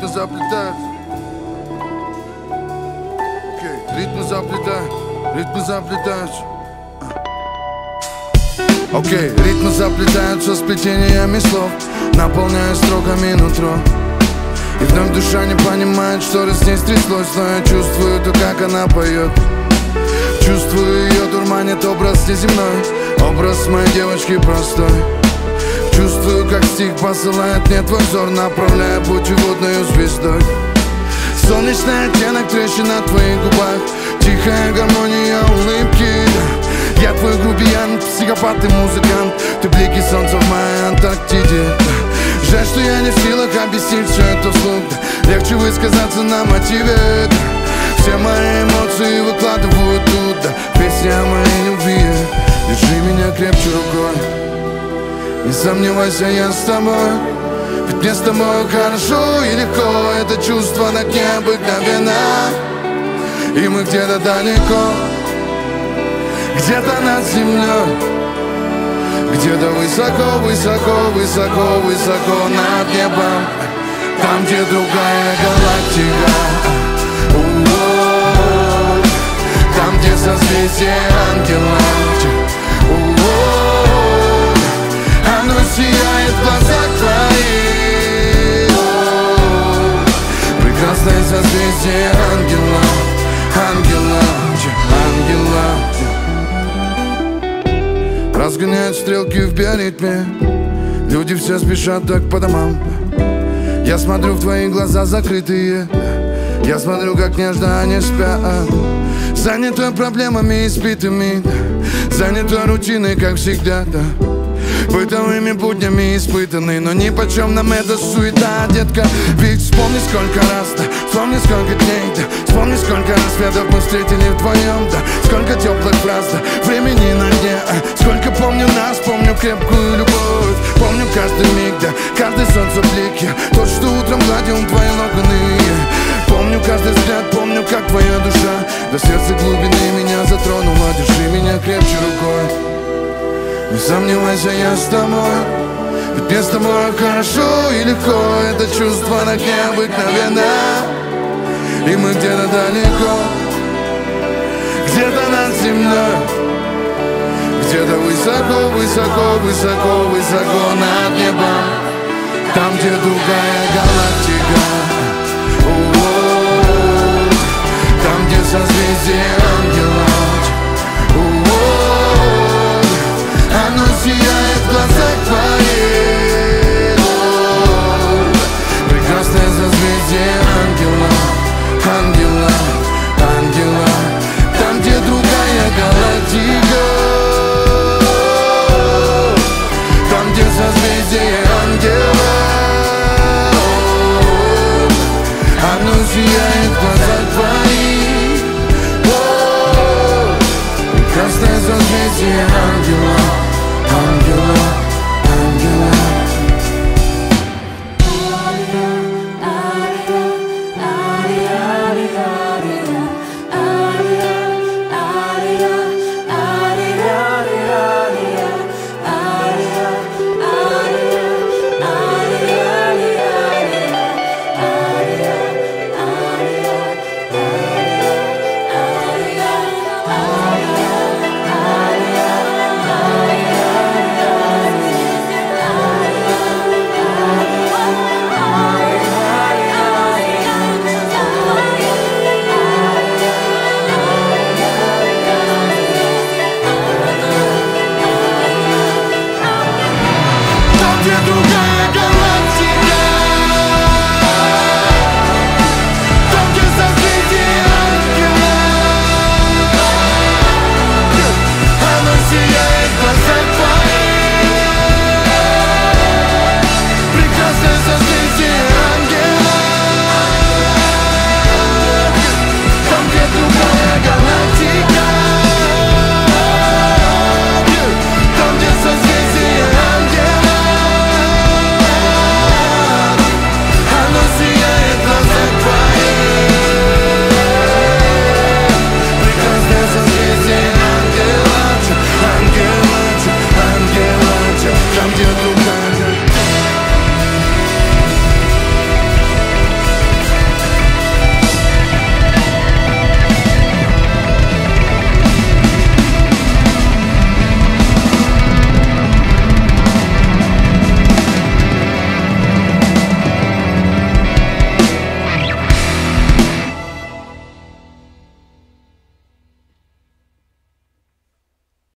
ритмы заплетают. Ритмы заплетают, ритмы заплетаются. Окей, ритмы заплетаются сплетениями слов, наполняя строками нутро. И вновь душа не понимает, что раз здесь тряслось, но я чувствую то, как она поет. Чувствую ее дурманит образ неземной, образ моей девочки простой. Чувствую, как стих посылает мне твой взор, направляя путеводную звездой. Солнечный оттенок трещин на твоих губах, тихая гармония улыбки. Я твой грубиян, психопат и музыкант, ты блики солнца в моей Антарктиде. Жаль, что я не в силах объяснить все это вслух, легче высказаться на мотиве. Все мои эмоции выкладываю тут, песня о моей любви. Держи меня крепче рукой, не сомневайся, я с тобой. Ведь мне с тобой хорошо и легко, это чувство так необыкновенно. И мы где-то далеко, где-то над землей, где-то высоко, высоко, высоко, высоко над небом, там, где другая галактика. Там, где созвездие ангелов, оно сияет в глазах твоих. Прекрасное созвездие ангелов, ангелов, ангелов. Разгоняют стрелки в биоритме, люди все спешат так по домам. Я смотрю в твои глаза закрытые, я смотрю, как нежно они спят. Занятой проблемами избитыми, занятой рутиной, как всегда, да. Бытовыми буднями испытанный, но нипочем нам эта суета, детка. Ведь вспомни, сколько раз, да, вспомни, сколько дней, да, вспомни, сколько рассветов мы встретили вдвоем, да. Сколько теплых фраз, да, времени на дне, сколько помню нас, помню крепкую любовь. Помню каждый миг, да, каждый солнцеблик. Я тот, что утром гладил твои локоны. Помню каждый взгляд, помню, как твоя душа до сердца глубины меня затронула. Держи меня крепче рукой, не сомневайся, я с тобой. Ведь мне с тобой хорошо и легко, это чувство так необыкновенно. И мы где-то далеко, где-то над землей, где-то высоко, высоко, высоко, высоко над небом, там, где другая галактика. Там, где созвездие ангелов, оно сияет.